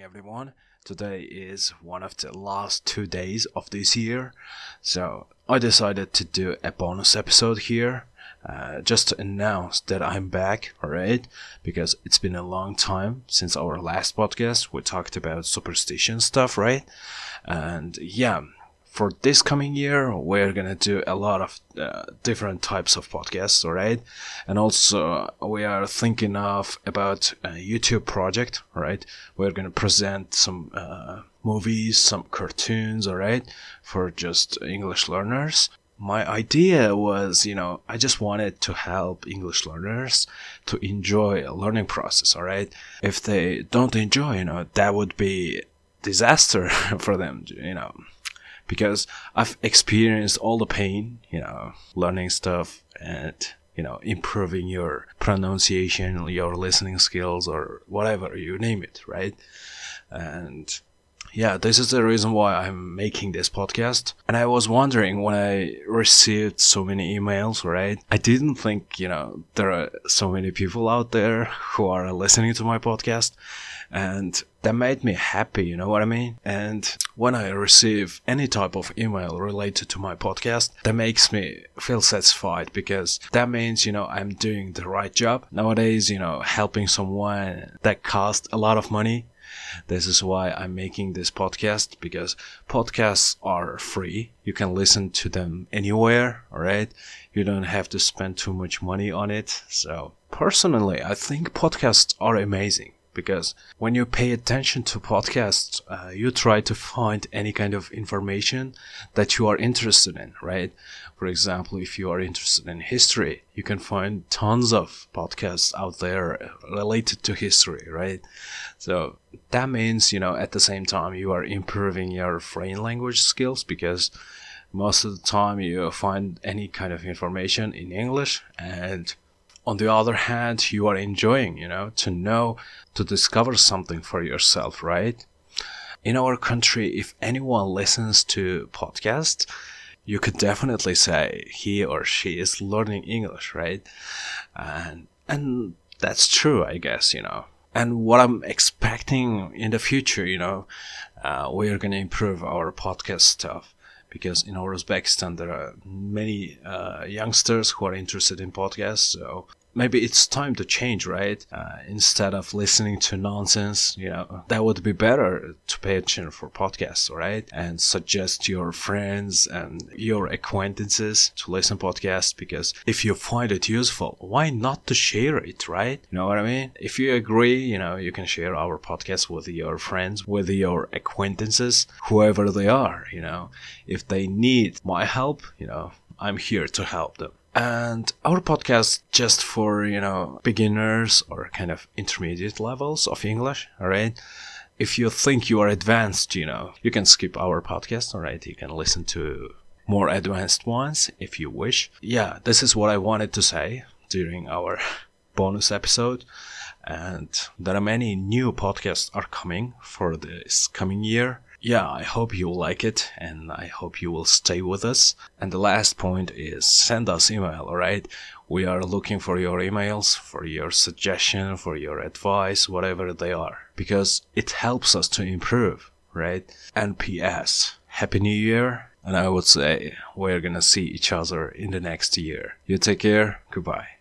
everyone. Today is one of the last 2 days of this year, so I decided to do a bonus episode here. Just to announce that I'm back, alright? Because it's been a long time since our last podcast. We talked about superstition stuff, right? And yeah, for this coming year, we're gonna do a lot of different types of podcasts, alright? And also, we are thinking of about a YouTube project, alright? We're gonna present some movies, some cartoons, alright? For just English learners. My idea was, I just wanted to help English learners to enjoy a learning process, alright? If they don't enjoy, that would be disaster for them, because I've experienced all the pain, learning stuff and, improving your pronunciation, your listening skills, or whatever, you name it, right? And yeah, this is the reason why I'm making this podcast. And I was wondering when I received so many emails, right? I didn't think, there are so many people out there who are listening to my podcast. And that made me happy, you know what I mean? And when I receive any type of email related to my podcast, that makes me feel satisfied because that means, I'm doing the right job. Nowadays, helping someone that costs a lot of money. This is why I'm making this podcast, because podcasts are free. You can listen to them anywhere, alright? You don't have to spend too much money on it. So personally, I think podcasts are amazing. Because when you pay attention to podcasts, you try to find any kind of information that you are interested in, right? For example, if you are interested in history, you can find tons of podcasts out there related to history, right? So that means, at the same time, you are improving your foreign language skills because most of the time you find any kind of information in English, and on the other hand, you are enjoying, to discover something for yourself, right? In our country, if anyone listens to podcasts, you could definitely say he or she is learning English, right? And that's true, I guess, And what I'm expecting in the future, we are going to improve our podcast stuff. Because in Uzbekistan, there are many youngsters who are interested in podcasts. So maybe it's time to change, right? Instead of listening to nonsense, that would be better to pay attention for podcasts, right? And suggest your friends and your acquaintances to listen podcasts. Because if you find it useful, why not to share it, right? You know what I mean? If you agree, you can share our podcast with your friends, with your acquaintances, whoever they are, If they need my help, I'm here to help them. And our podcast just for, beginners or kind of intermediate levels of English, alright? If you think you are advanced, you can skip our podcast, alright? You can listen to more advanced ones if you wish. Yeah, this is what I wanted to say during our bonus episode. And there are many new podcasts are coming for this coming year. Yeah, I hope you will like it, and I hope you will stay with us. And the last point is send us email, alright? We are looking for your emails, for your suggestion, for your advice, whatever they are. Because it helps us to improve, right? And PS, Happy New Year. And I would say we're gonna see each other in the next year. You take care. Goodbye.